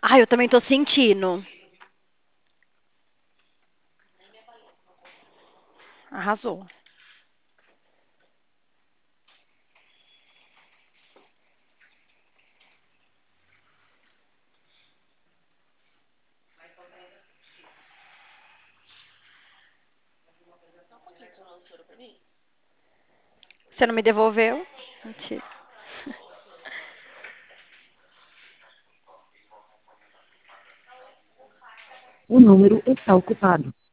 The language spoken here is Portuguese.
Ai, eu também tô sentindo. Arrasou. Você não me devolveu? Mentira. O número está ocupado.